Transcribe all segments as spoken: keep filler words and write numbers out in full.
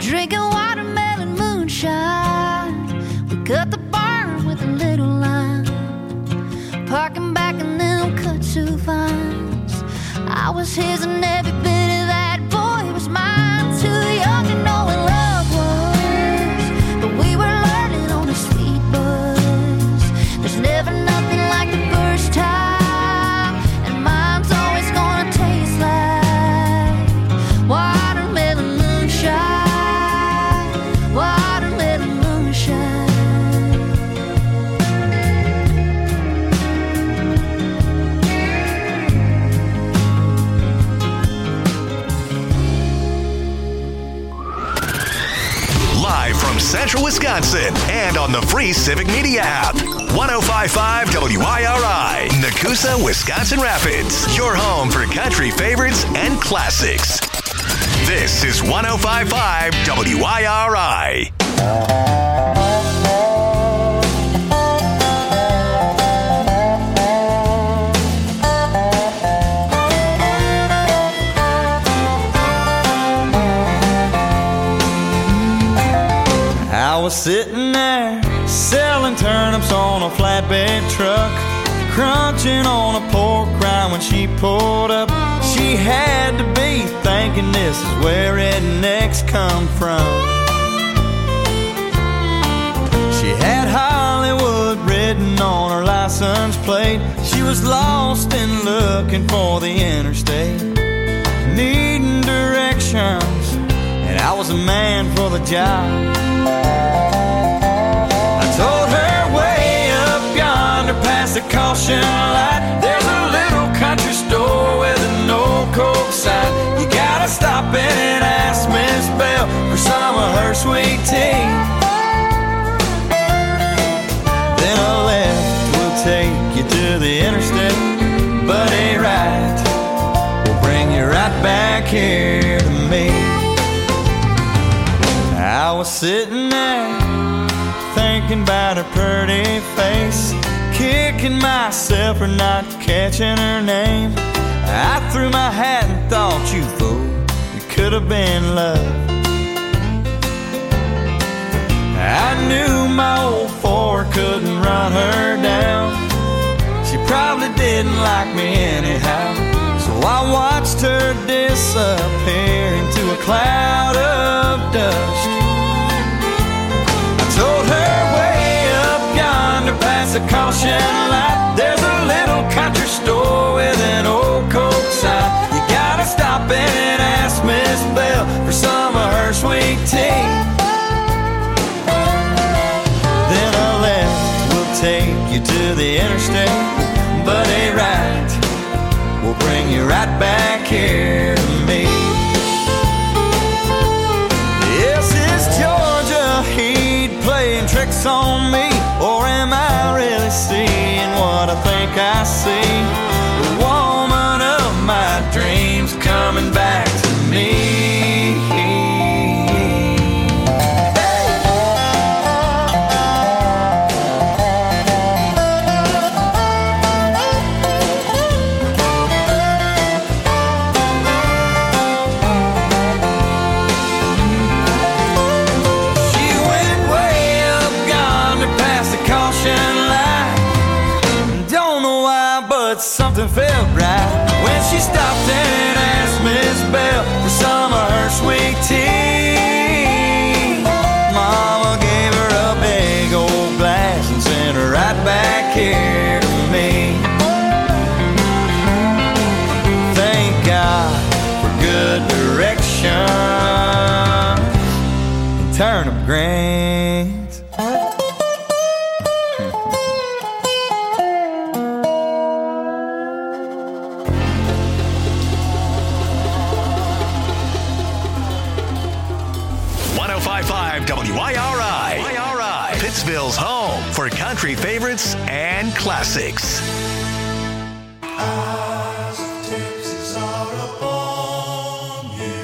drinking watermelon moonshine. We cut the barn with a little line, parking back in them kudzu vines. I was his and every bit of that boy was mine. Too young to know what love was, but we were learning on a sweet buzz. There's never nothing like the first time, and mine's always gonna taste like watermelon moonshine, watermelon moonshine. Live from Central Wisconsin and on the free Civic Media app. one oh five point five W I R I, Nakusa, Wisconsin Rapids. Your home for country favorites and classics. This is one oh five point five W I R I. I was sitting there selling turnips on a flatbed truck, crunching on a pork rind when she pulled up. She had to be thinking this is where rednecks come from. She had Hollywood written on her license plate. She was lost and looking for the interstate, needing directions, and I was a man for the job. I told her way up yonder past the caution light, there's a little country store with an old Coke sign. You gotta stop in and ask Miss Bell for some of her sweet tea. Then a left will take you to the interstate, but a right will bring you right back here to me. I was sitting there thinking about her pretty face, kicking myself for not catching her name. I threw my hat and thought, you fool, it could have been love. I knew my old Ford couldn't run her down. She probably didn't like me anyhow, so I watched her disappear into a cloud of dust. Told her way up yonder past the caution light, there's a little country store with an old Coke sign. You gotta stop in and ask Miss Bell for some of her sweet tea. Then a left will take you to the interstate, but a right will bring you right back here to me. Yes, it's Georgia Heat playing tricks on me, or am I really seeing what I think I see? The woman of my dreams coming back to me. Something felt right when she stopped and asked Miss Bell for some of her sweet tea. Mama gave her a big old glass and sent her right back here to me. Thank God for good direction and turnip greens. W I R I, Pittsville's home for country favorites and classics. Eyes of Texas are upon you.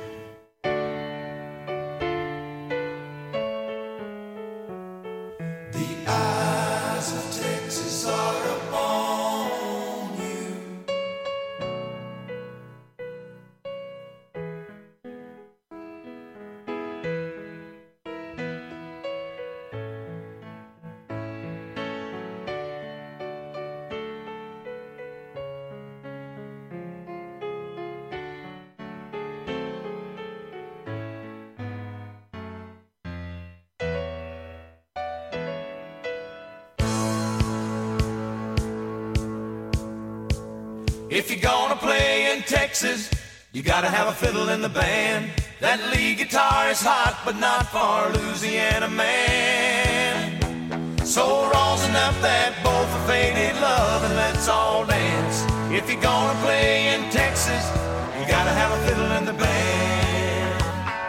The eyes of Texas are upon you. If you're gonna play in Texas, you gotta have a fiddle in the band. That lead guitar is hot, but not for a Louisiana man. So rosin up that bowl for faded love and let's all dance. If you're gonna play in Texas, you gotta have a fiddle in the band.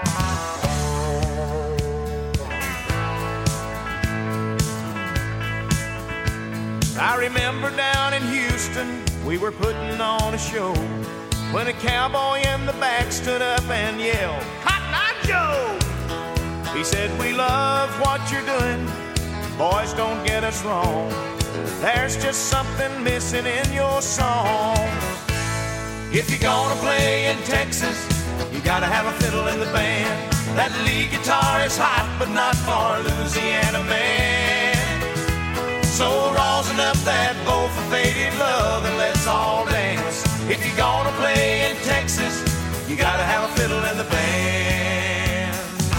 I remember down in Houston, we were putting on a show when a cowboy in the back stood up and yelled, "Cotton Eye Joe!" He said, "We love what you're doing, boys, don't get us wrong. There's just something missing in your song. If you're gonna play in Texas, you gotta have a fiddle in the band. That lead guitar is hot, but not for a Louisiana man. So rosin up that bowl for faded love and let's all dance. If you're gonna play in Texas, you gotta have a fiddle in the band."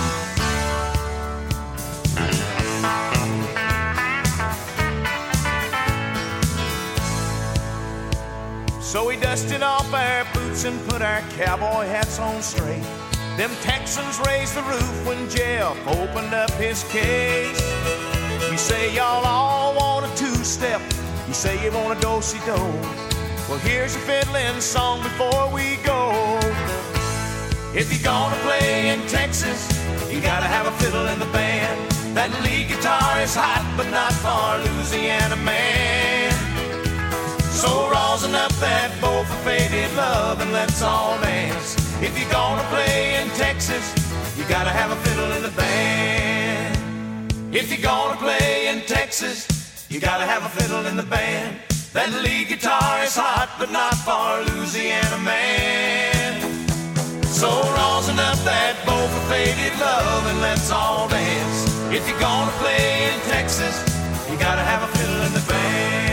So we dusted off our boots and put our cowboy hats on straight. Them Texans raised the roof when Jeff opened up his case. You say y'all all want a two-step, you say you want a do-si-do. Well, here's your fiddling song before we go. If you're gonna play in Texas, you gotta have a fiddle in the band. That lead guitar is hot, but not for a Louisiana man. So rosin up that bowl for faded love and let's all dance. If you're gonna play in Texas, you gotta have a fiddle in the band. If you're gonna play in Texas, you gotta have a fiddle in the band. That lead guitar is hot, but not for a Louisiana man. So rosin up that bowl for faded love and let's all dance. If you're gonna play in Texas, you gotta have a fiddle in the band.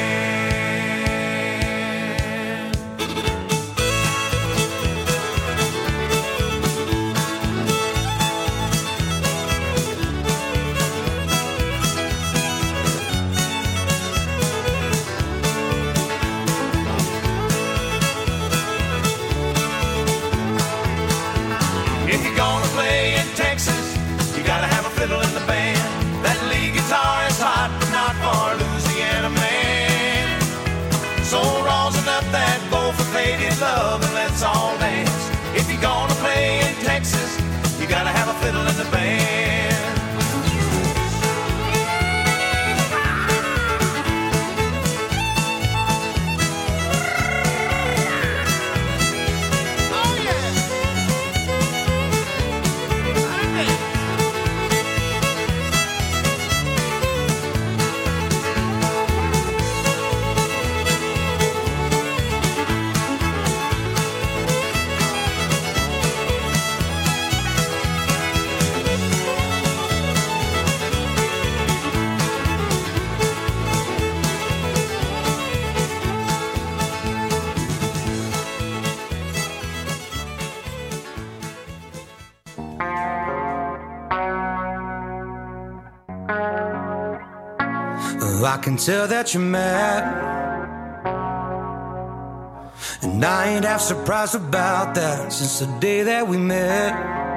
If you're gonna play in Texas, you gotta have a fiddle in the band. That lead guitar is hot, but not for a Louisiana man. So rosin up that bowl for faded love and let's all dance. If you're gonna play in Texas, you gotta have a fiddle in the band. I can tell that you're mad, and I ain't half surprised about that. Since the day that we met,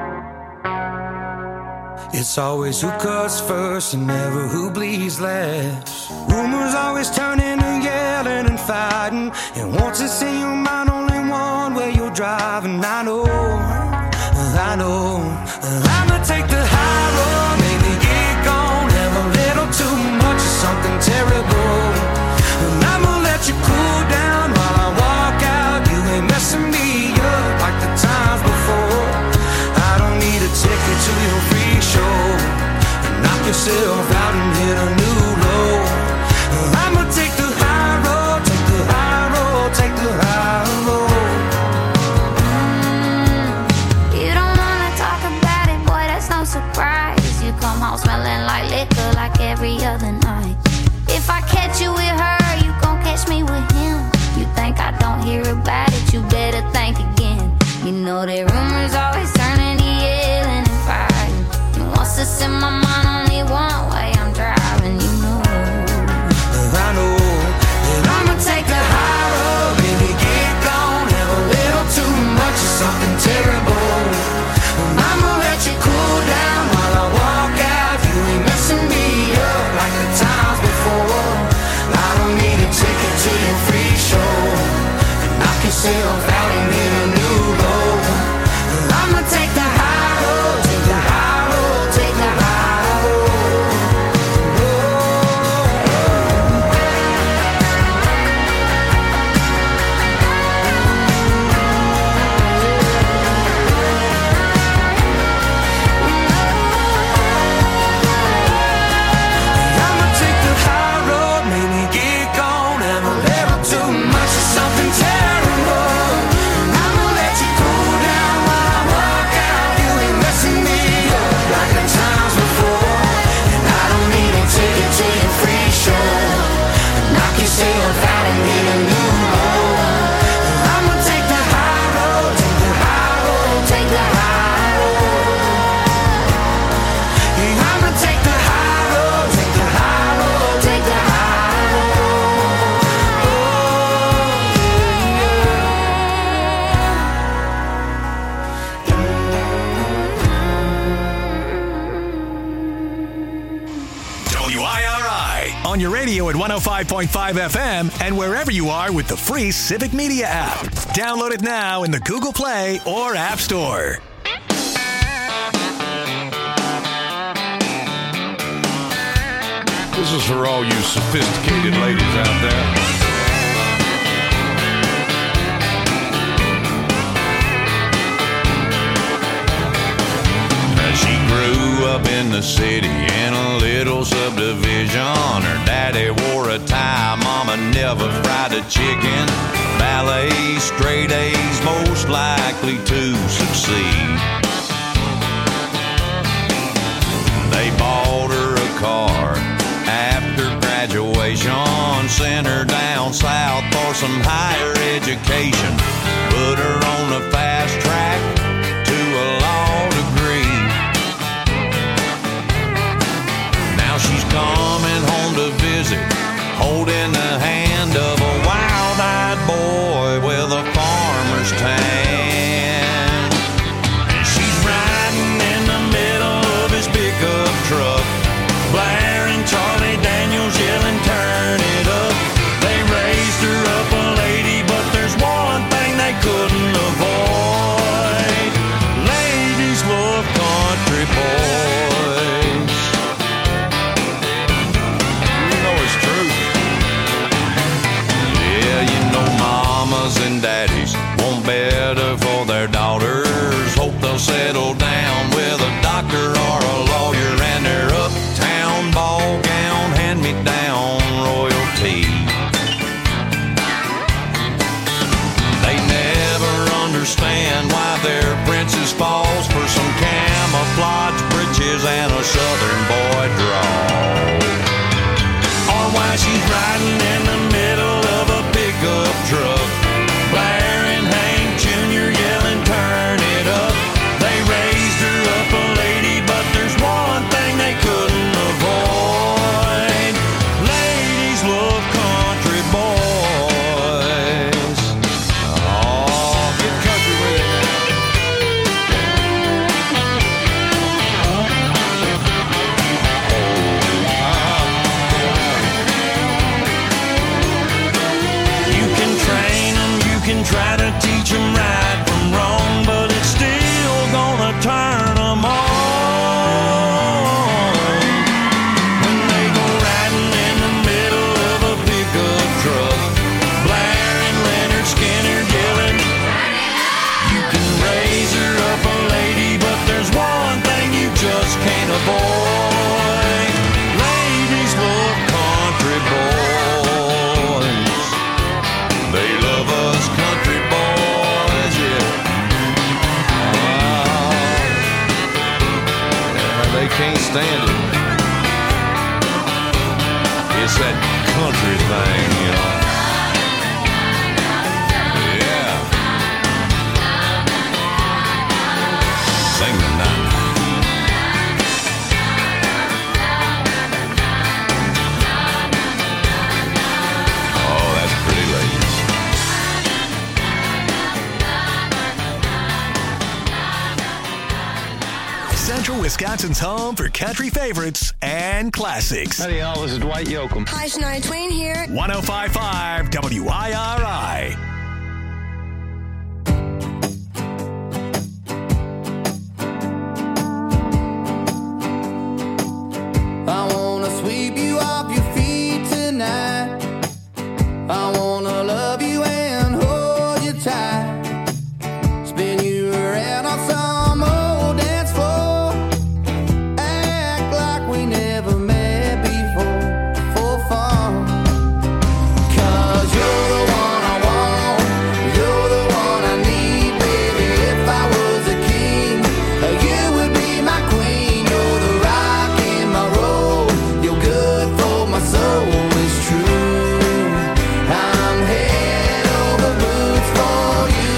it's always who cuts first and never who bleeds last. Rumors always turn into yelling and fighting, and once it's in your mind, only one way you're driving. I know, I know, I'ma take the high road, maybe get gone, have a little too much of something terrible, and I'ma let you cool down while I walk out. You ain't messing me up like the times before. I don't need a ticket to your free show, and knock yourself out and hit a new low. I'ma take the high road, take the high road, take the high road. You don't wanna talk about it, boy, that's no surprise. You come home smelling like liquor like every other night. If I catch you with her, you gon' catch me with him. You think I don't hear about it, you better think again. You know that rumors always turn into yelling and fighting, and once it's in my mind, only one way I'm driving. You know, I know that I'ma take the high road, baby, get on your radio at one oh five point five F M and wherever you are with the free Civic Media app. Download it now in the Google Play or App Store. This is for all you sophisticated ladies out there. She grew up in the city in a little subdivision. Her daddy wore a tie, mama never fried a chicken. Ballet, straight A's, most likely to succeed. They bought her a car after graduation, sent her down south for some higher education, put her on the fast track to a law degree. Now she's coming home to visit, holding the hand of a wild-eyed boy with a farmer's tan. And she's riding in the middle of his pickup truck, blaring Charlie Daniels, yelling, turn it up. They raised her up a lady, but there's one thing they couldn't avoid. Ladies love country boys. You know it's true. Yeah, you know mamas and daddies want better for their daughters. Hope they'll settle down with a doctor or a lawyer, and their uptown ball gown hand-me-down royalty. They never understand why their princess falls for some camouflage breeches and a southern boy draw, or why she's riding in the middle of a pickup truck, blaring Hank Junior, yelling, turn it up. They raised her up a lady, but there's one thing they couldn't avoid. Ladies love country boys. Oh, get country with it now. You can train them, you can try to teach them right from wrong, but it's still gonna turn them on. When they go riding in the middle of a pickup truck, blaring Leonard Skinner, yelling, you can raise her up a lady, but there's one thing you just can't avoid. Ladies love country boys. They love us country boys, yeah. Ah, yeah, they can't stand it. It's that country thing, you know. Yeah. Sing the night. Oh, that's pretty, ladies. Central Wisconsin's home for country favorites and classics. Howdy, y'all. This is Dwight Yoakam. Hi, Shania Twain here. one oh five point five W I R I. I wanna sweep you off your feet tonight. I wanna love you and hold you tight. Spin you around on some old dance floor. Act like we never met before, for fun. 'Cause you're the one I want, you're the one I need, baby. If I was a king, you would be my queen. You're the rock in my road, you're good for my soul, it's true. I'm head over boots for you.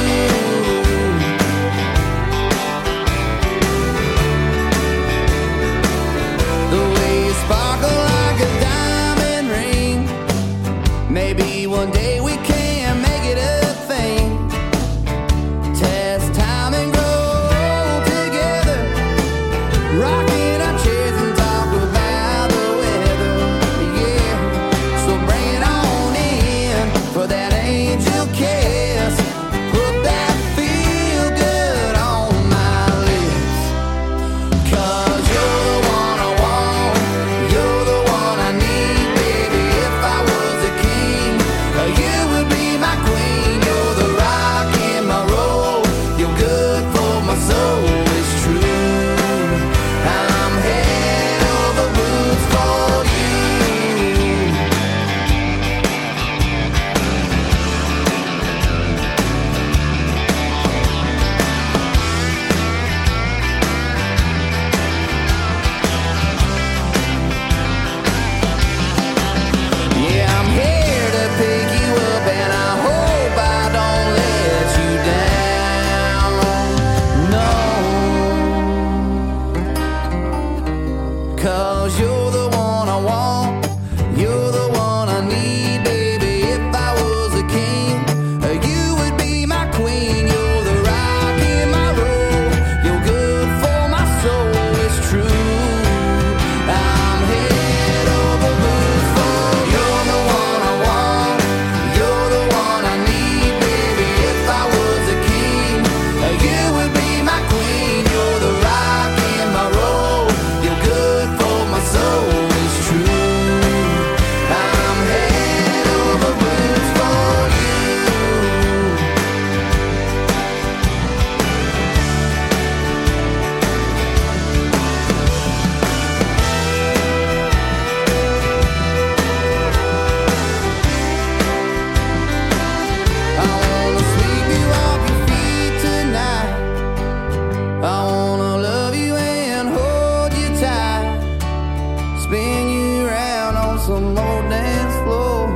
The way you sparkle like a diamond ring. Maybe one day we can make it a thing. Test time and grow together. Rocking our chairs and talk about the weather. Yeah. 'cause you're the one I want, you're the one I need, baby. If I was a king, you would be my queen. You're the rock in my road, you're good for my soul, it's true. I'm head over boots for you're the one I want, you're the one I need, baby. If I was a king, you would be my queen. You're the rock in my road, you're good for my soul, it's true. I'm head over boots for you. I wanna sweep you off your feet tonight. I wanna love you and hold you tight. Spin you around on some old dance floor.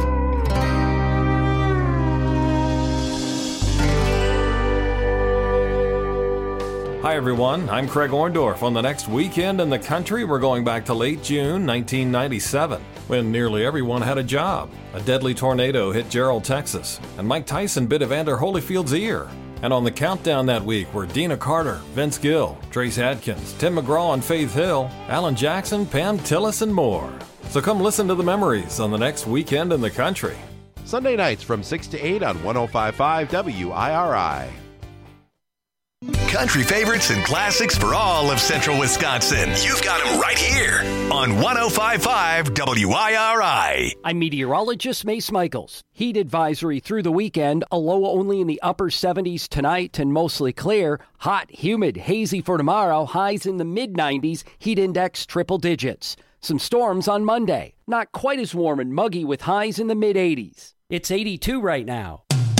Hi, everyone. I'm Craig Orndorff. On the next Weekend in the Country, we're going back to late June nineteen ninety-seven, when nearly everyone had a job. A deadly tornado hit Gerald, Texas, and Mike Tyson bit Evander Holyfield's ear. And on the countdown that week were Dina Carter, Vince Gill, Trace Adkins, Tim McGraw and Faith Hill, Alan Jackson, Pam Tillis, and more. So come listen to the memories on the next Weekend in the Country. Sunday nights from six to eight on one oh five point five W I R I. Country favorites and classics for all of Central Wisconsin. You've got them right here on one oh five point five W I R I. I'm meteorologist Mace Michaels. Heat advisory through the weekend, a low only in the upper seventies tonight and mostly clear. Hot, humid, hazy for tomorrow, highs in the mid nineties, heat index triple digits. Some storms on Monday. Not quite as warm and muggy with highs in the mid eighties. It's eighty-two right now.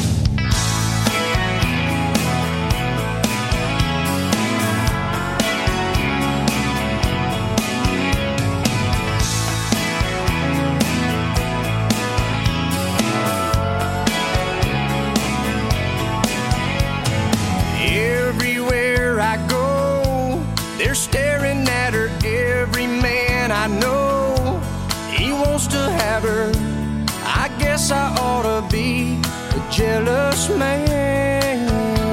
Everywhere I go, they're staring at her. Every man I know, he wants to have her. I guess I ought to be a jealous man.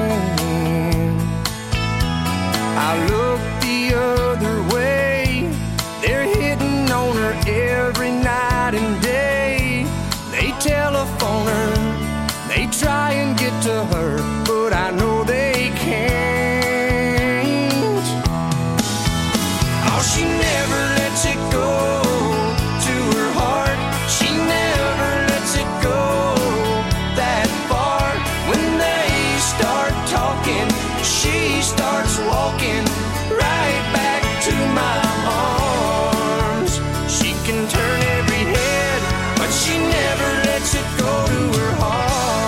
I look the other way, they're hitting on her every night and day. They telephone her, they try and get to her, but I know they can't. Oh, she never lets it go to her heart. She never lets it go that far. When they start talking, she starts walking right back to my arms. She can turn every head, but she never lets it go to her heart.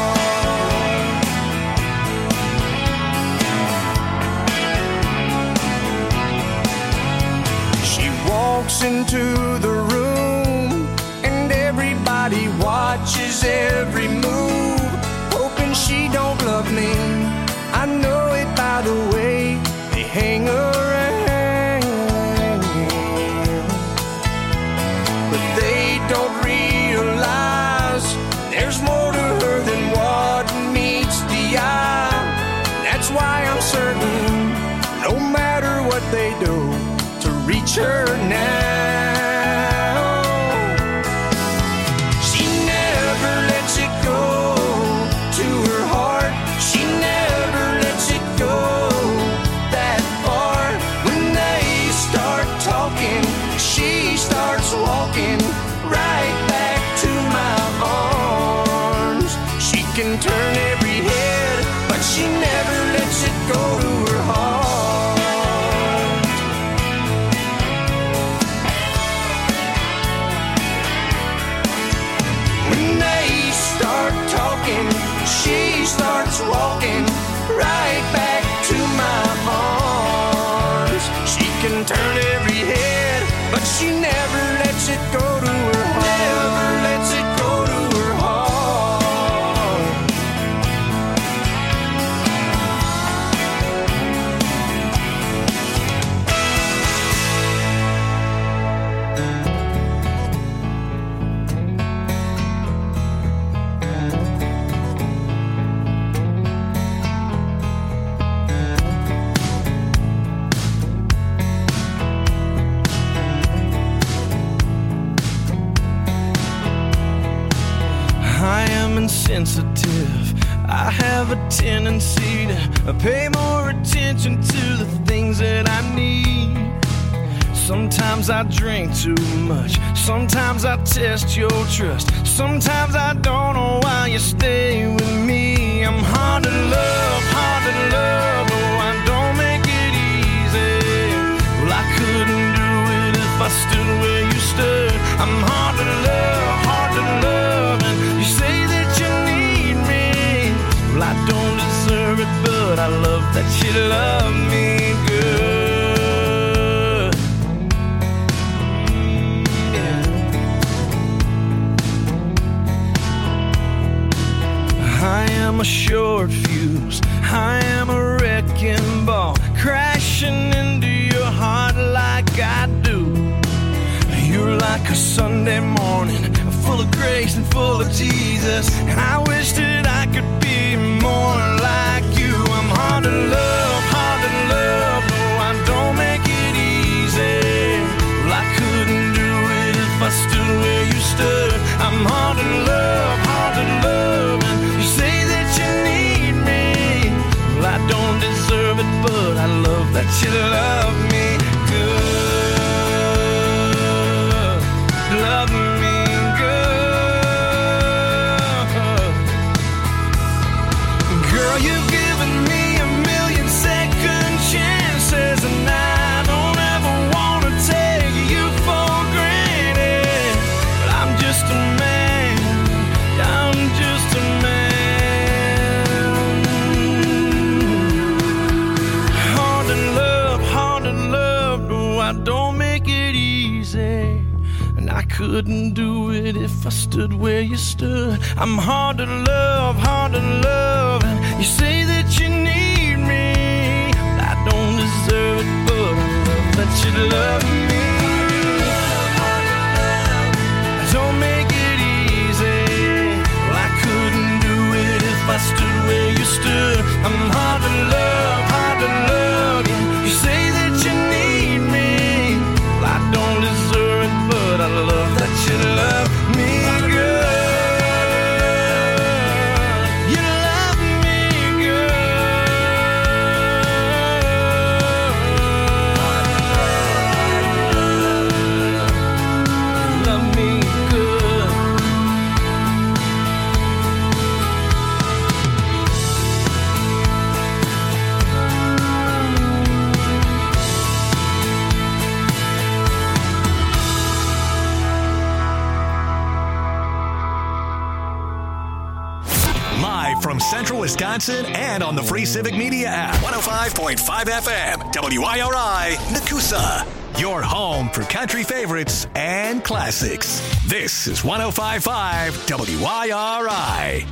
Walks into the room and everybody watches every move, hoping she don't love me. I know it by the way they hang around, but they don't realize there's more to her than what meets the eye. That's why I'm certain no matter what they do to reach her now, she never lets it go to her heart. She never lets it go that far. When they start talking, she starts walking right back to my arms. She can turn every head, but she never lets it go to her heart. She starts walking right back to my arms. She can turn every head, but she never lets it go to her heart. Never lets it go to her heart. sensitive. I have a tendency to pay more attention to the things that I need. Sometimes I drink too much. Sometimes I test your trust. Sometimes I don't know why you stay with me. I'm hard to love, hard to love. Oh, I don't make it easy. Well, I couldn't do it if I stood where you stood. I'm hard to love, hard to love. And you say that you need me. Well, I don't deserve it, but I love that you love me good. I am a short fuse, I am a wrecking ball, crashing into your heart like I do. You're like a Sunday morning, full of grace and full of Jesus. I wish that I could be more like you. I'm hard to love, hard to love. No, I don't make it easy. Well, I couldn't do it if I stood where you stood. I'm hard to love, hard to love. And you say that you need me. Well, I don't deserve it, but I love that you love me good. Love me good. Girl, you've given me a million second chances, and I don't ever want to take you for granted. But I'm just a man, I'm just a man. Hard to love, hard to love. No, I don't make it easy. I couldn't do it if I stood where you stood. I'm hard to love, hard to love. And you say that you need me. I don't deserve it, but I love that you love me. Don't make it easy. Well, I couldn't do it if I stood where you stood. I'm hard to love, hard to love. You say that you need me. Well, I don't deserve it, but I love that you love me good. You love me good. You love me good. Live from Central Wisconsin and on the free Civic Media app. one oh five point five F M, W I R I, Nakusa. Your home for country favorites and classics. This is one oh five point five W I R I.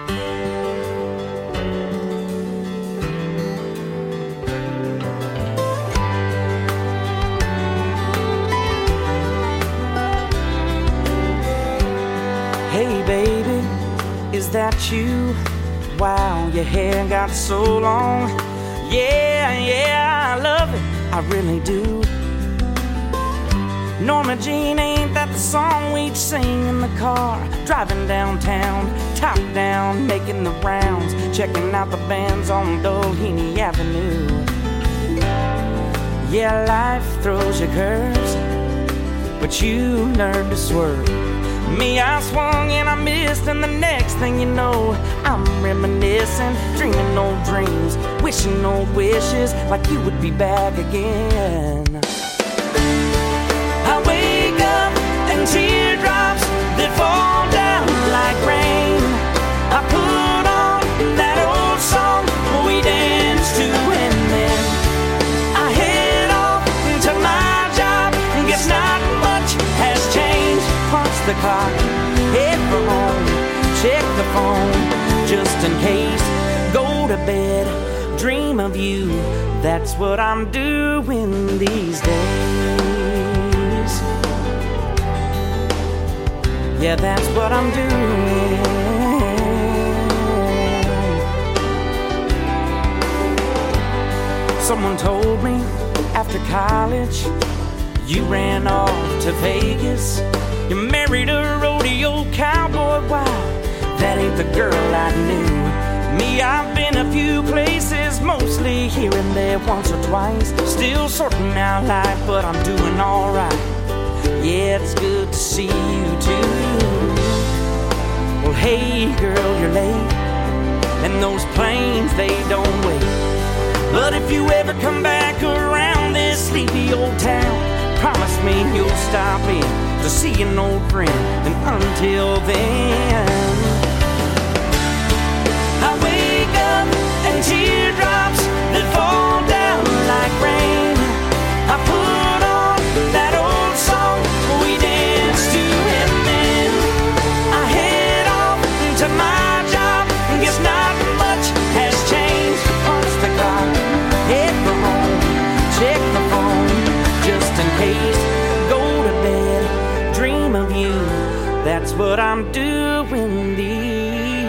Hey baby, is that you? Wow, your hair got so long. Yeah, yeah, I love it, I really do. Norma Jean, ain't that the song we'd sing in the car? Driving downtown, top down, making the rounds, checking out the bands on Doheny Avenue. Yeah, life throws you curves, but you learn to swerve. Me, I swung and I missed, and the next thing you know, I'm reminiscing, dreaming old dreams, wishing old wishes, like you would be back again. I wake up and teardrops that fall down like rain. I put on that old song we danced to, and then I head off to my job. Guess not much has changed. Punch the clock, head for home, check the phone just in case. Go to bed, dream of you. That's what I'm doing these days. Yeah, that's what I'm doing. Someone told me after college you ran off to Vegas. You married a rodeo cowboy, wow, that ain't the girl I knew. Me, I've been a few places, mostly here and there, once or twice. Still sorting out life, but I'm doing alright. Yeah, it's good to see you too. Well, hey girl, you're late, and those planes, they don't wait. But if you ever come back around this sleepy old town, promise me you'll stop in to see an old friend. And until then, I wake up and teardrops that fall down like rain. I put on that old song we danced to, and then I head off to my job. Guess not much has changed. Punch the clock, head for home, check the phone just in case. Go to bed, dream of you. That's what I'm doing these.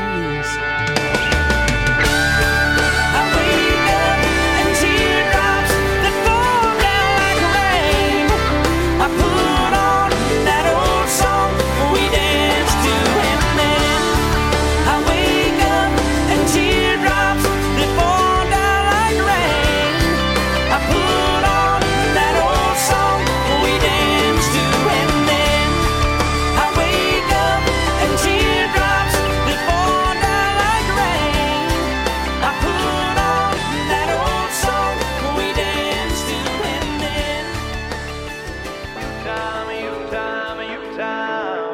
I wake up and teardrops that fall down like rain. I put on that old song we danced to, and then I wake up and teardrops that fall down like rain. I put on that old song we danced to, and then I wake up and teardrops that fall down like rain. I put on that old song we danced to, and then you time, you time, you time.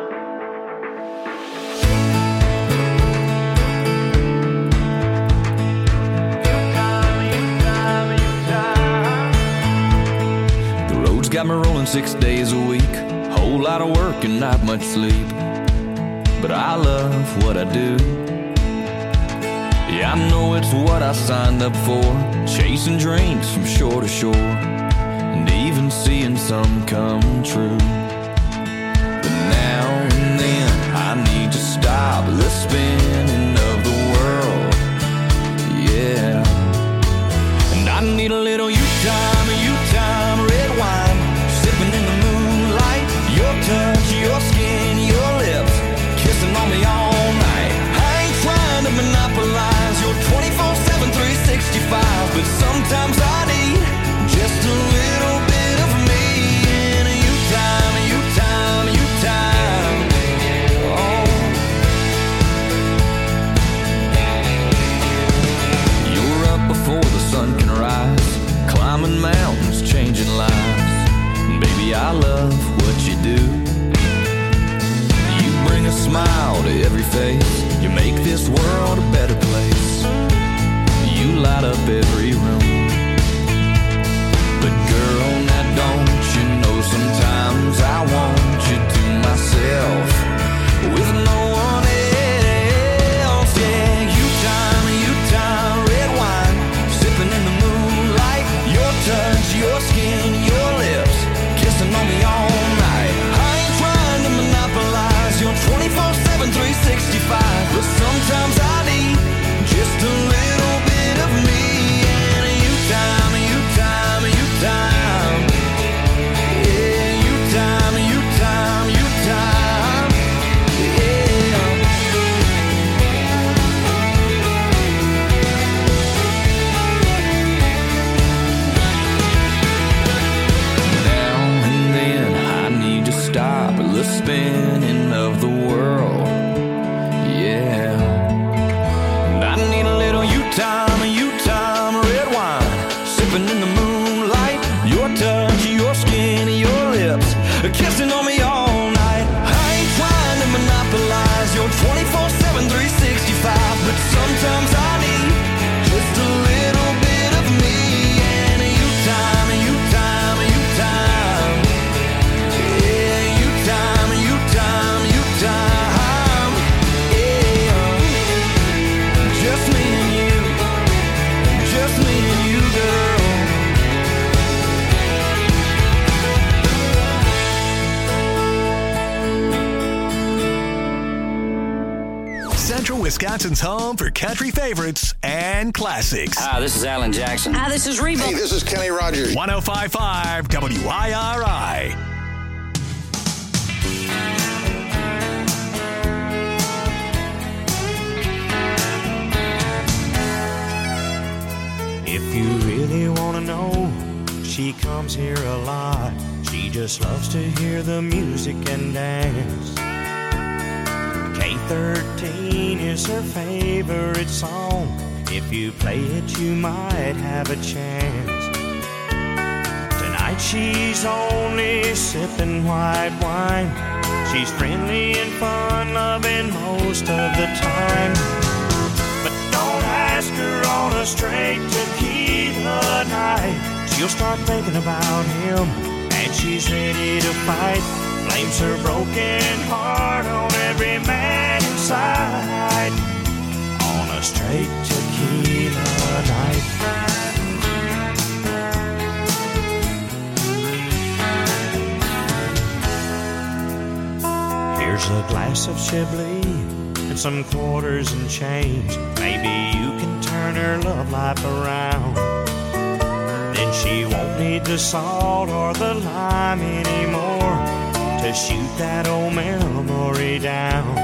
The road's got me rolling six days a week. Whole lot of work and not much sleep. But I love what I do. Yeah, I know it's what I signed up for. Chasing dreams from shore to shore, and even seeing some come true. But now and then I need to stop the spinning of the world. Yeah. And I need a little you time, you time, red wine, sipping in the moonlight. Your touch, your skin, your lips, kissing on me all night. I ain't trying to monopolize your twenty-four seven, three sixty-five, but sometimes I need just a little bit of me. And you time, you time, you time. Oh. You're up before the sun can rise, climbing mountains, changing lives. Baby, I love what you do. You bring a smile to every face. You make this world a better place. You light up every room. But girl, now don't you know sometimes I want you to myself with no one else. Yeah, you time, you time, red wine, sipping in the moonlight. Your touch, your skin, your lips, kissing on me all night. I ain't trying to monopolize your twenty-four seven, three sixty-five, but sometimes I need just a little bit of me. And you time, you time, you time. Yeah, you time, you time, you time. Yeah. Now and then I need to stop the spinning of the world. Yeah. And I need a little you time, you time, red wine, sipping in the moonlight. Your touch, your skin, your lips, kissing on me all night. I ain't trying to monopolize your twenty-four seven, three sixty-five, but sometimes I need just a little bit of me. And you time, you time, you time. Yeah, you time, you time, you time. Yeah. Just me and you, just me and you, girl. Central Wisconsin's home for country favorites and classics. Hi, this is Alan Jackson. Hi, this is Reba. Hey, this is Kenny Rogers. one oh five point five W I R I. really wanna know, she comes here a lot. She just loves to hear the music and dance. K thirteen is her favorite song. If you play it, you might have a chance. Tonight she's only sipping white wine. She's friendly and fun-loving most of the time. But don't ask her on a straight tequila night. She'll start thinking about him, and she's ready to fight. Blames her broken heart on every man inside. On a straight tequila night. Here's a glass of Chablis and some quarters and change. Maybe you can turn her love life around. Then she won't need the salt or the lime anymore to shoot that old memory down.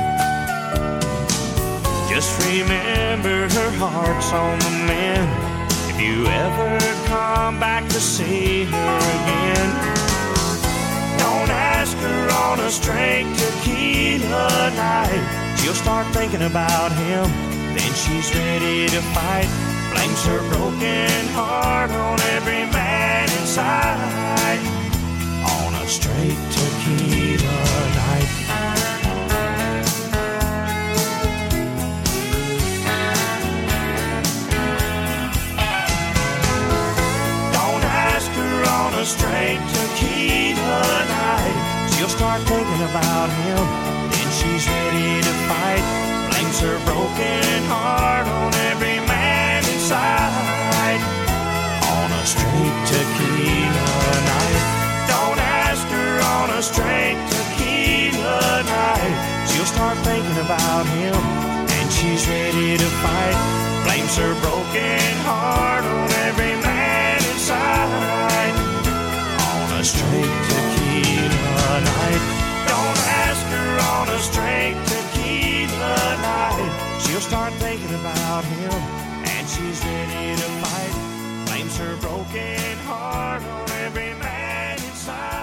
Just remember her heart's on the mend. If you ever come back to see her again, don't ask her on a straight tequila night. She'll start thinking about him, then she's ready to fight. Blames her broken heart on every man inside. On a straight tequila night. Don't ask her on a straight tequila night. She'll start thinking about him, then she's ready to fight. Blames her broken heart on every man inside. On a straight tequila night. Don't ask her on a straight tequila night. She'll start thinking about him, and she's ready to fight. Blames her broken heart on every man inside. On a straight tequila night. Don't ask her on a straight tequila night. She'll start thinking about him, and she's ready to fight. Blames her broken heart on every man inside.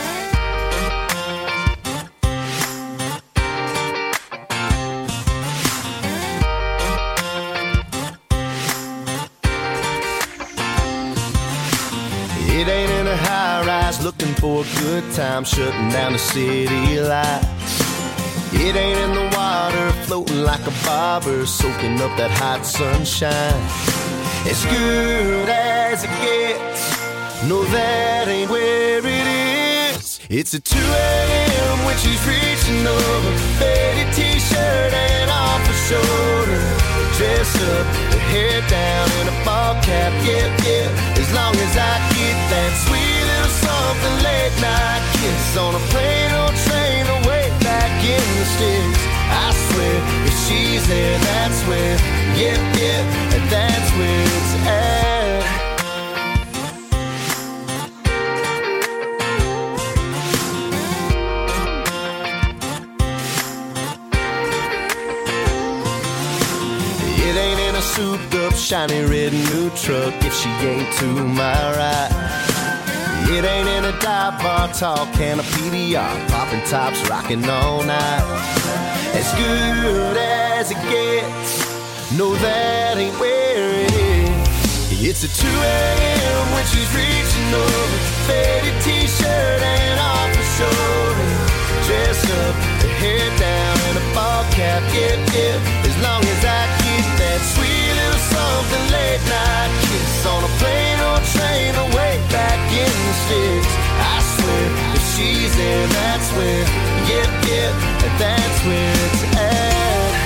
It ain't in a high-rise looking for a good time, shutting down the city lights. It ain't in the water floating like a bobber, soaking up that hot sunshine. As good as it gets, no, that ain't where it is. It's at two a.m. when she's reaching over, faded t-shirt and off her shoulder, dressed up, her hair down in a ball cap, yeah, yeah. As long as I get that sweet little something late night kiss on a plane or train away back in the sticks. I swear, if she's there, that's where, yeah, yeah, that's where it's at. It ain't in a souped up, shiny red new truck if she ain't to my right. It ain't in a dive bar, tall can of P D R, popping tops, rocking all night. As good as it gets, no, that ain't where it is. It's at two a.m. when she's reaching over, faded t-shirt and off her shoulder, dressed up, her hair down in a ball cap, yeah, yeah. As long as I get that sweet little something late night kiss on a plane or train away back in the sticks. I swear, if she's there, that's where, yep, yep, that's where it's at.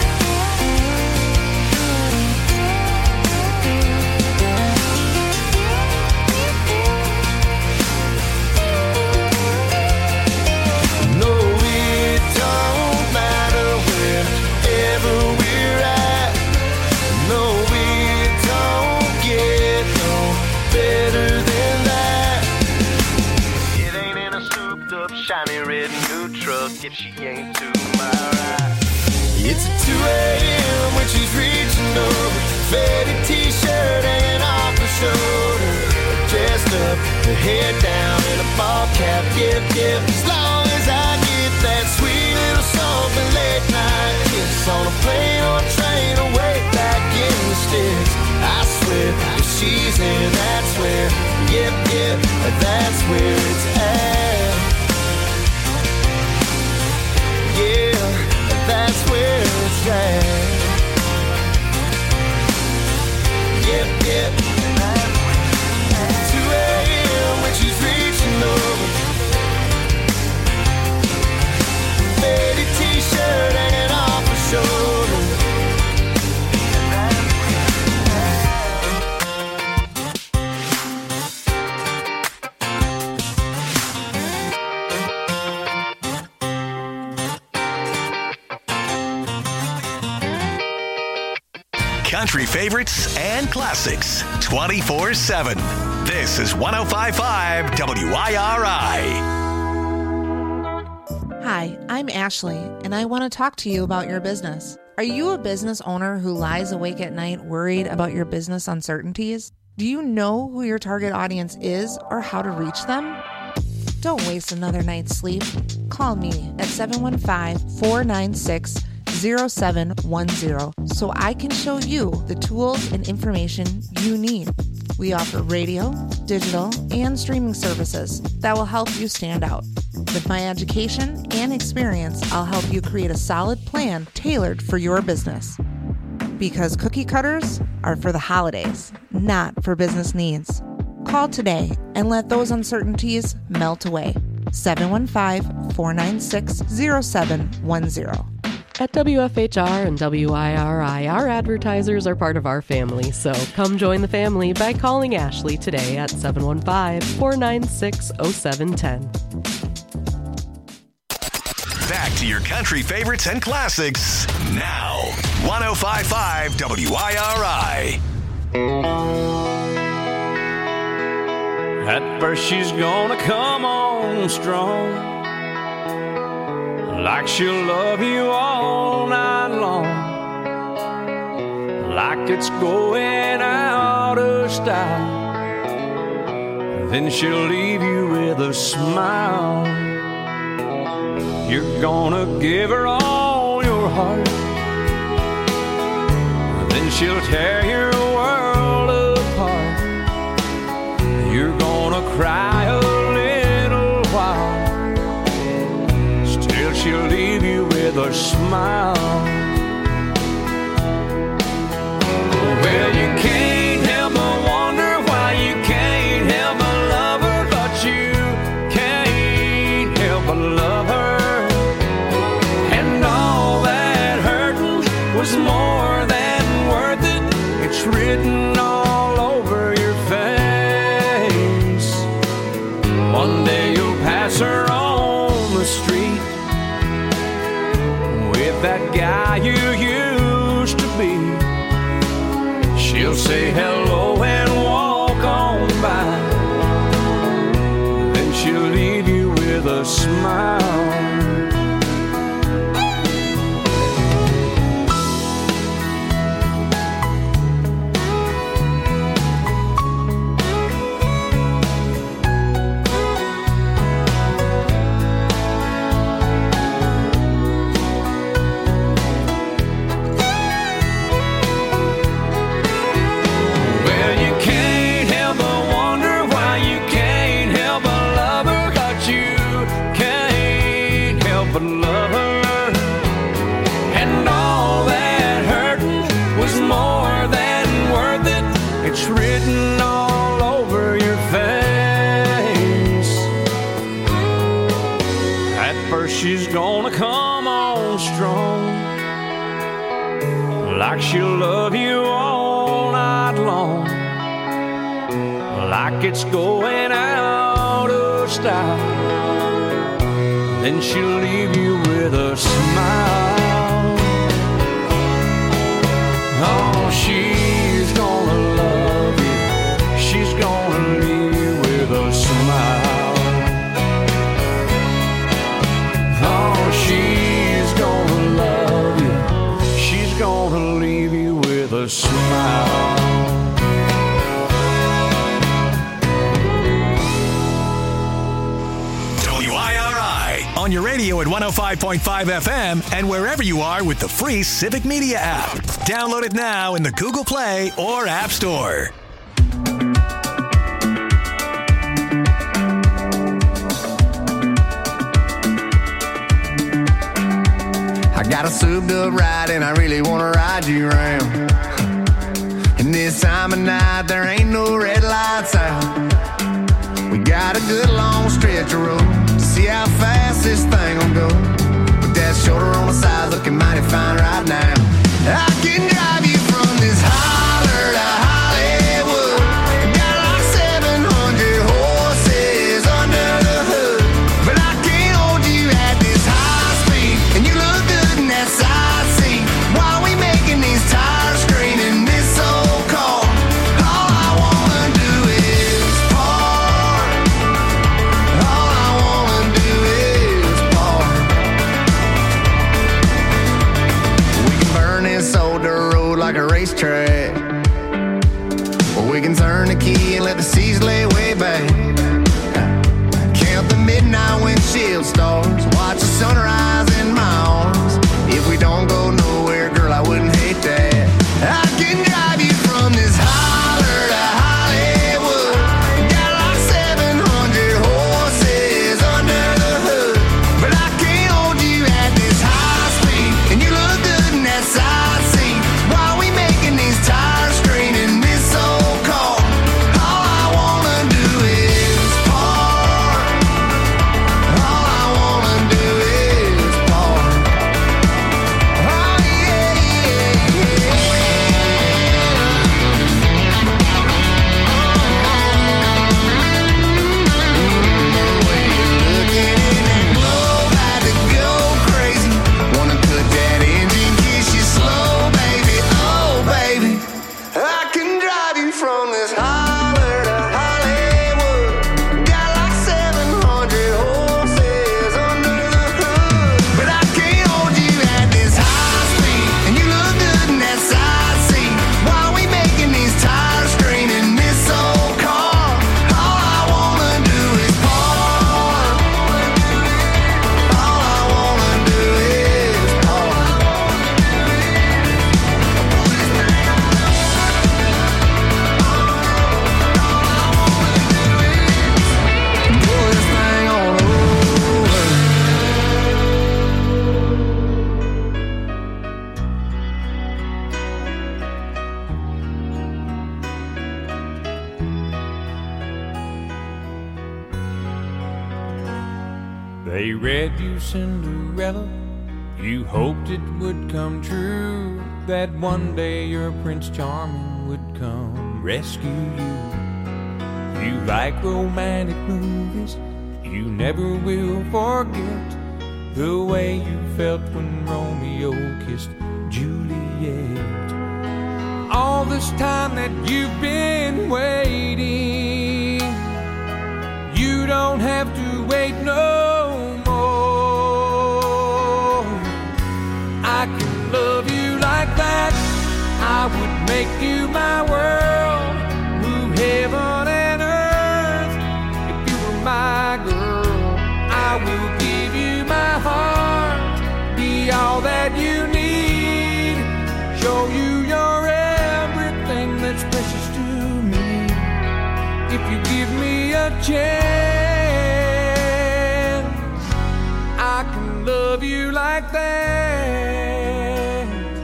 No, it don't matter wherever we're at. No, it don't get no better than that. It ain't in a souped up, shiny red new truck if she ain't to my right. It's at two a.m. when she's reaching over, faded t-shirt and off her shoulder, dressed up, her hair down in a ball cap. Yep, yep. As long as I get that sweet little something late night kiss on a plane or train or way back in the sticks, I swear if she's there, that's where. Yep, yep, that's where it's at. Yeah, that's where it's at. Yep, yep. two a.m. when she's reaching over, faded t-shirt hanging off her shoulder. Country favorites and classics twenty-four seven. This is one oh five point five W I R I. Hi, I'm Ashley, and I want to talk to you about your business. Are you a business owner who lies awake at night worried about your business uncertainties? Do you know who your target audience is or how to reach them? Don't waste another night's sleep. Call me at seven one five, four nine six, zero seven one zero so I can show you the tools and information you need. We offer radio, digital, and streaming services that will help you stand out. With my education and experience, I'll help you create a solid plan tailored for your business. Because cookie cutters are for the holidays, not for business needs. Call today and let those uncertainties melt away. seven one five, four nine six, zero seven one zero. At W F H R and W I R I, our advertisers are part of our family, so come join the family by calling Ashley today at seven one five, four nine six, zero seven one zero. Back to your country favorites and classics now. one oh five point five W I R I. At first she's gonna come on strong, like she'll love you all night long, like it's going out of style. Then she'll leave you with a smile. You're gonna give her all your heart, then she'll tear your world apart. You're gonna cry a little while, still she'll leave you with a smile. Well, you can't help but wonder why you can't help but love her, but you can't help but love her. And all that hurting was more than worth it. It's written all over your face. One day you'll pass her on the street with that guy you used to be. She'll say hello and walk on by, then she'll leave you with a smile. Written all over your face. At first she's gonna come on strong, like she'll love you all night long, like it's going out of style. Then she'll leave you with a smile. Oh, she's gonna love you, she's gonna leave you with a smile. Oh, she's gonna love you, she's gonna leave you with a smile. I R I. On your radio at one oh five point five F M and wherever you are with the free Civic Media app. Download it now in the Google Play or App Store. I got a souped up ride and I really wanna ride you around. And this time of night there ain't no red lights out. We got a good long stretch of road to see how fast this thing will go. With that shoulder on the side looking mighty fine right now. I can drive you from this holler to Hollywood. Got like seven hundred horses under the hood. But I can't hold you at this high speed. And you look good in that side seat. While we making these tires screaming this old car. All I wanna do is park. All I wanna do is park. We can burn this old dirt road like a racetrack. Or we can turn the key and let the seas lay way back. Count the midnight windshield stars. Watch the sunrise in my arms. If we don't go nowhere, girl, I wouldn't hate that. I can drive you from this holler to Hollywood. Got like seven hundred horses under the hood. But I can't hold you at this high speed. And you look good in that side seat. While we making these tires screaming this old car. All I wanna do is park. All I wanna do is park. Oh yeah, yeah, yeah. The way you're looking in that globe, had to go crazy. Wanna cut that engine, kiss you slow, baby. Oh, baby. I can drive you from this holler to Hollywood. Got like seven hundred horses under the hood. But I can't hold you at this high speed. And you look good in that side seat. While we making these tires screaming this old car. All I wanna do is park. All I wanna do is park. Pull this thing on over. They read you Cinderella. You hoped it would come true, that one day your Prince Charming would come rescue you. You like romantic movies. You never will forget the way you felt when Romeo kissed Juliet. All this time that you've been waiting, you don't have to wait no more. I can love you like that. I would make you my world, move heaven and earth. If you were my girl, I will give you my heart, be all that you need, show you you're everything that's precious to me. If you give me a chance, I can love you like that.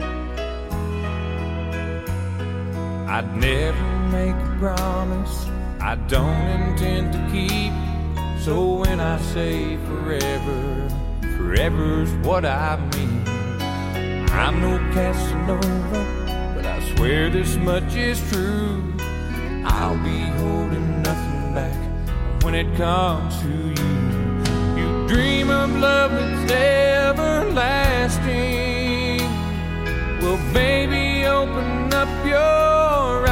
I'd never make a promise I don't intend to keep. So when I say forever, forever's what I mean. I'm no Casanova, but I swear this much is true. I'll be holding nothing back when it comes to you. You dream of love that's everlasting. Well, baby, open up your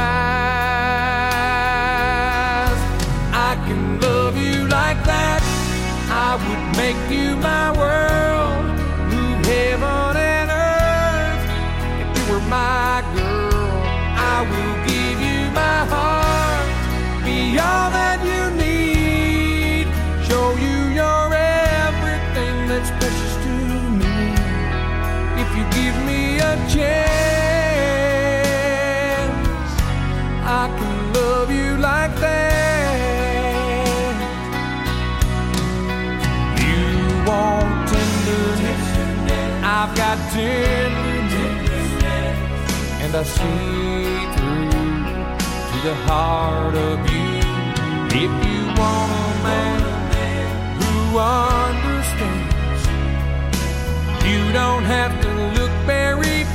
eyes. I can love you like that. I would make you my world, move heaven and earth. If you were my girl, I will give you my heart, be all that you need, show you your a chance, I can love you like that. You want tenderness, I've got tenderness, and I see through to the heart of you. If you want a man who understands, you don't have to look very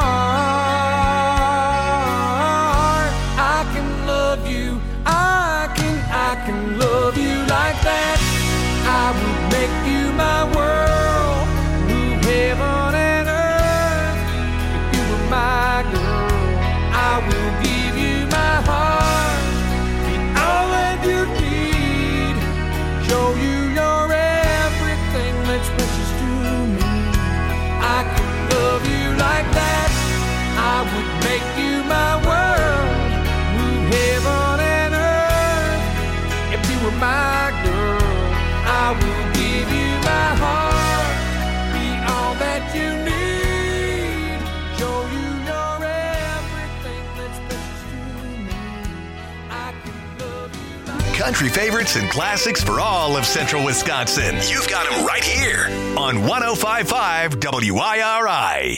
far. I can love you, I can, I can love you like that. I would make you my world, move heaven and earth. If you were my girl, I will give you my heart, be all that you need, show you you're everything that's precious to me. I can love you like that. I would make you my world, move heaven and earth. If you were my girl, I will give you my heart, be all that you need, show you you're everything that's precious to me. I can love you like Country favorites and classics for all of Central Wisconsin. You've got them right here on one oh five point five W I R I.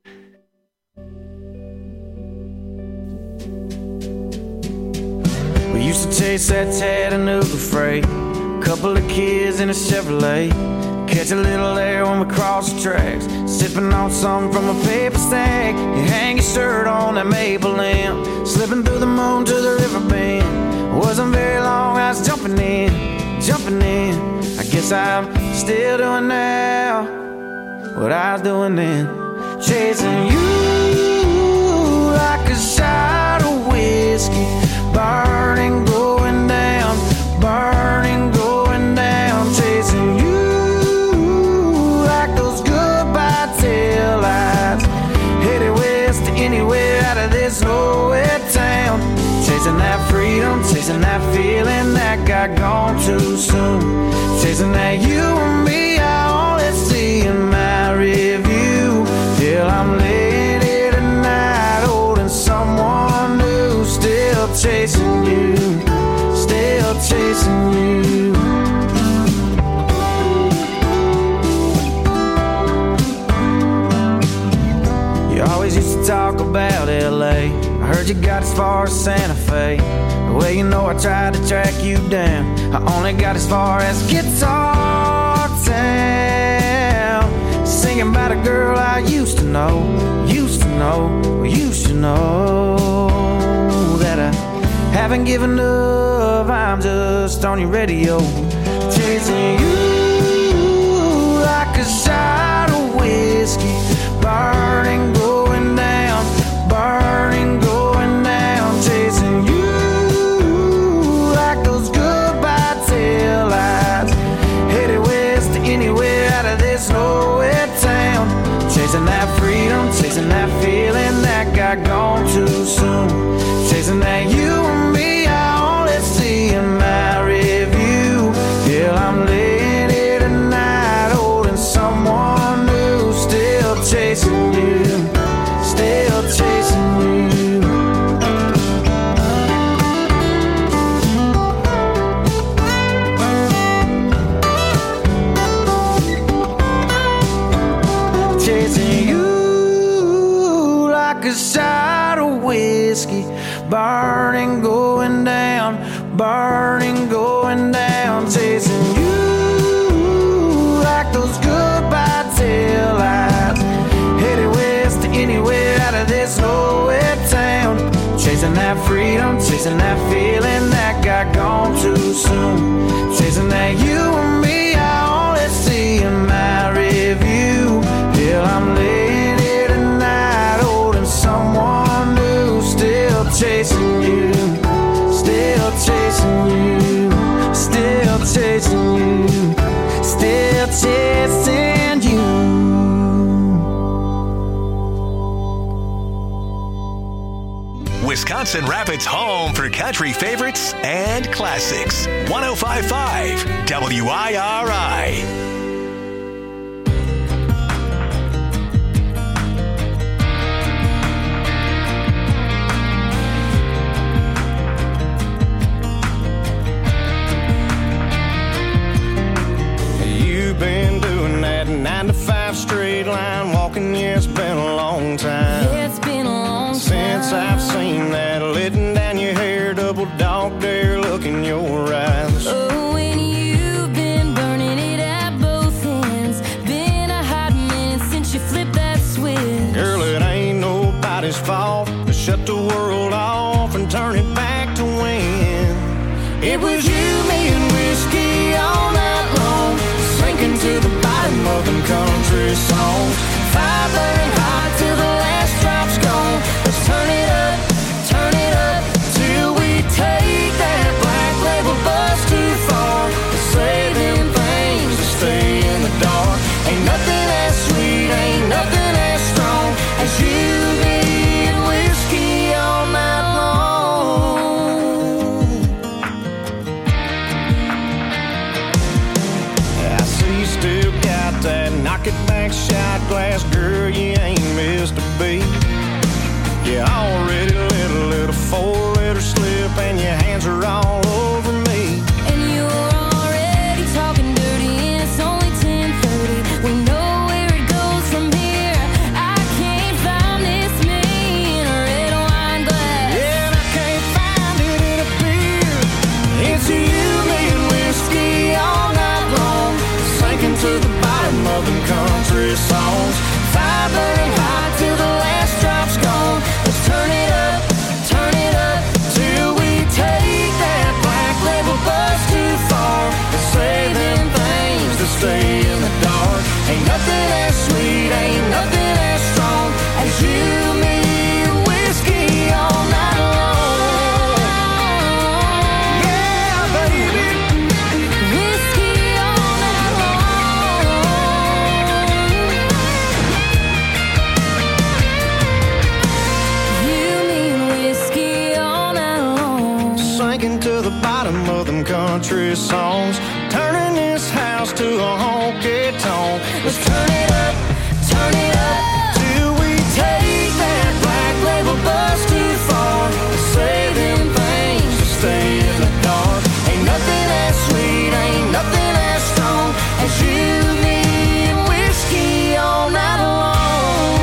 We used to chase that Chattanooga freight, couple of kids in a Chevrolet, catch a little air when we cross the tracks, sipping on something from a paper stack. You hang your shirt on that maple limb, slipping through the moon to the river bend. Wasn't very long, I was jumping in, jumping in. I guess I'm still doing now what I was doing then, chasing you like a shot of whiskey, burning, going down, burning, going down, chasing you like those goodbye tail lights, headed west to anywhere out of this nowhere town, chasing that freedom, chasing that feeling that got gone too soon, chasing that you and me I only see in my review, till I'm laying here tonight holding someone new, still chasing you, still chasing you. You always used to talk about L A, I heard you got as far as Santa Fe. Well, you know I tried to track you down, I only got as far as Guitar Town, singing about a girl I used to know, used to know, used to know, that I haven't given up, I'm just on your radio, chasing you like a shot of whiskey, burning, going down, burning, going down, chasing you like those goodbye tail lights, headed west to anywhere out of this nowhere town, chasing that freedom, chasing that feeling that got gone too soon, chasing that you and me I only see in my review, till I'm laying here tonight holding someone new, still chasing you, still chasing you. Chasing you like a shot of whiskey, burning, going down, burning, going down, chasing you like those goodbye tail lights, headed west to anywhere out of this nowhere town, chasing that freedom, chasing that feeling that got gone too soon, chasing that you and me I only see in my review, till I'm laying here tonight holding someone new, still chasing you, still chasing you, still chasing you, still chasing you. Wisconsin Rapids' home for country favorites and classics. one oh five point five W I R I. been doing that nine to five straight line walking, yeah, it's been a long time. Yeah, it's been a long time since I've seen that letting down your hair, double dog dare look in your eyes. Oh, and you've been burning it at both ends. Been a hot minute since you flipped that switch. Girl, it ain't nobody's fault to shut the world off and turn it back to when it was you, me, and whiskey all night long, sinking to the bottom of them country songs. Fire burning hot till the last drop's gone. Let's turn it up, turn it up, till we take that black label bus too far to say them things to stay in the dark. Ain't nothing as sweet, ain't nothing as strong as you, me, and whiskey all night long. I see you still got that knock it back shot glass, girl, you ain't missed a beat. You already let a little four-letter slip and your hands are all over me. And you're already talking dirty and it's only ten thirty. We know where it goes from here. I can't find this me in a red wine glass. Yeah, and I can't find it in a beer. It's you, me, and whiskey all night long, sinking to the bottom of them country songs. Fire burning hot till the last drop's gone. Let's turn it up, turn it up, till we take that black label bus too far to say them things to stay in the dark. Ain't nothing as sweet, ain't nothing as strong as you, me, and whiskey all night long. Yeah, baby. Whiskey all night long. You, me, and whiskey all night long. Sinking to the bottom of them country songs, turning this house to a honky tonk. Let's turn it up, turn it up, till we take that black label bus too far to say them things to stay in the dark. Ain't nothing as sweet, ain't nothing as strong as you, me, and whiskey all night long.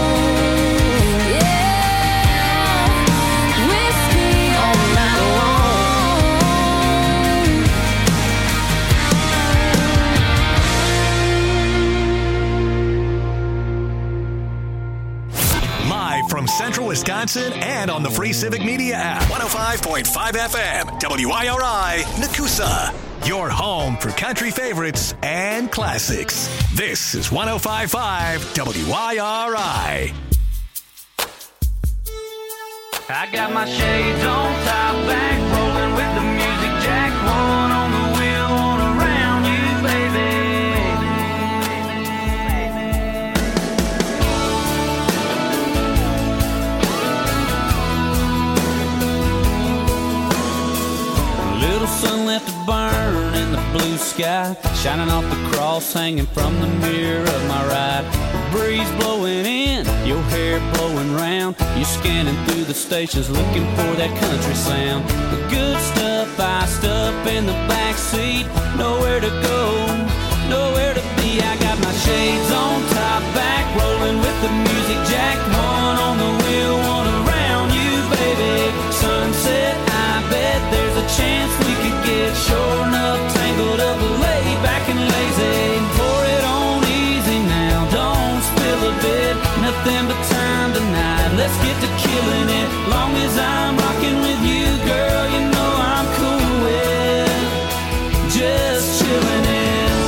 Yeah, whiskey all night long. Live from Central Wisconsin and on the free Civic Media app. one oh five point five F M, W I R I, Nakusa. Your home for country favorites and classics. This is one oh five point five W I R I. I got my shades on, top back, rolling with the music jack. One on the wheel, one around you, baby. Little sun left to burn in the blue sky, shining off the cross hanging from the mirror of my ride. The breeze blowing in, your hair blowing round. You're scanning through the stations looking for that country sound. The good stuff iced up in the back seat. Nowhere to go, nowhere to be. I got my shades on, top back, rolling with the music jack. One on the wheel, one around you, baby. Sunset, I bet there's a chance we could get sure enough tangled up, laid back and lazy. Pour it on easy now, don't spill a bit. Nothing but time tonight, let's get to killing it. Long as I'm rocking with you, girl, you know I'm cool with just chilling it.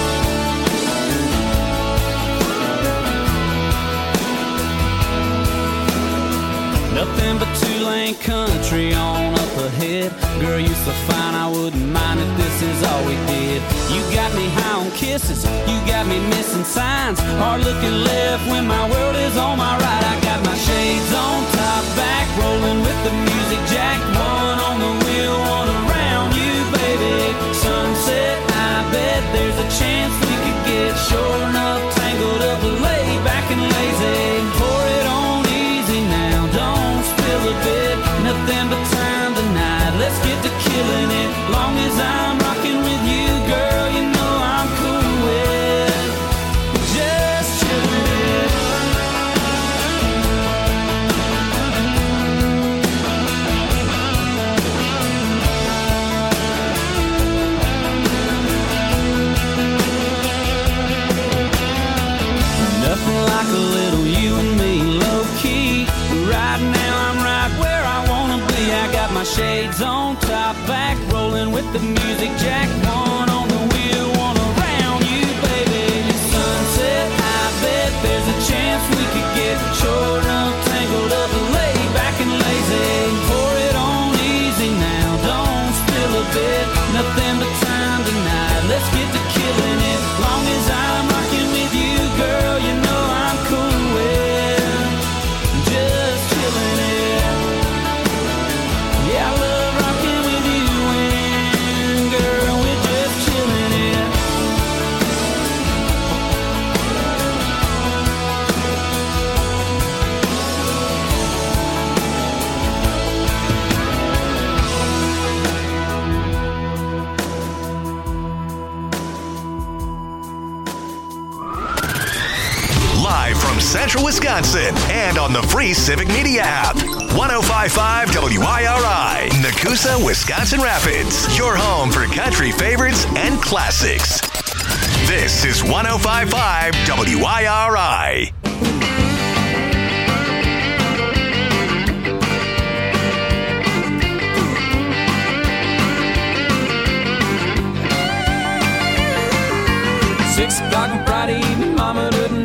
Nothing but two-lane country on up ahead. Girl, you so fine, I wouldn't mind if this is all we did. You got me high on kisses, you got me missing signs. Hard looking left when my world is on my right. I got my shades on, top back, rolling with the music jack. One on the wheel, one around you, baby. Sunset, I bet there's a chance we could get sure enough tangled up, laid back and lazy. Pour it on easy now, don't spill a bit. Nothing but time tonight, let's get to killing it. Long as I'm rocking with you, girl, you know I'm cool with with the music jack, one on the wheel, one around you, baby. Sunset, I bet there's a chance we could get short enough, tangled up, laid back and lazy. Pour it on easy now, don't spill a bit, nothing but time tonight. Let's get to killing it. Long as I'm rocking with you, girl, you know I'm cool with just chilling it. Yeah, I love rocking with you, and girl, we're just chilling it. Live from Central Wisconsin and on the free Civic Media app. one oh five point five W I R I, Nakusa, Wisconsin Rapids. Your home for country favorites and classics. This is one oh five point five W I R I. Six o'clock on Friday evening, Mama doesn't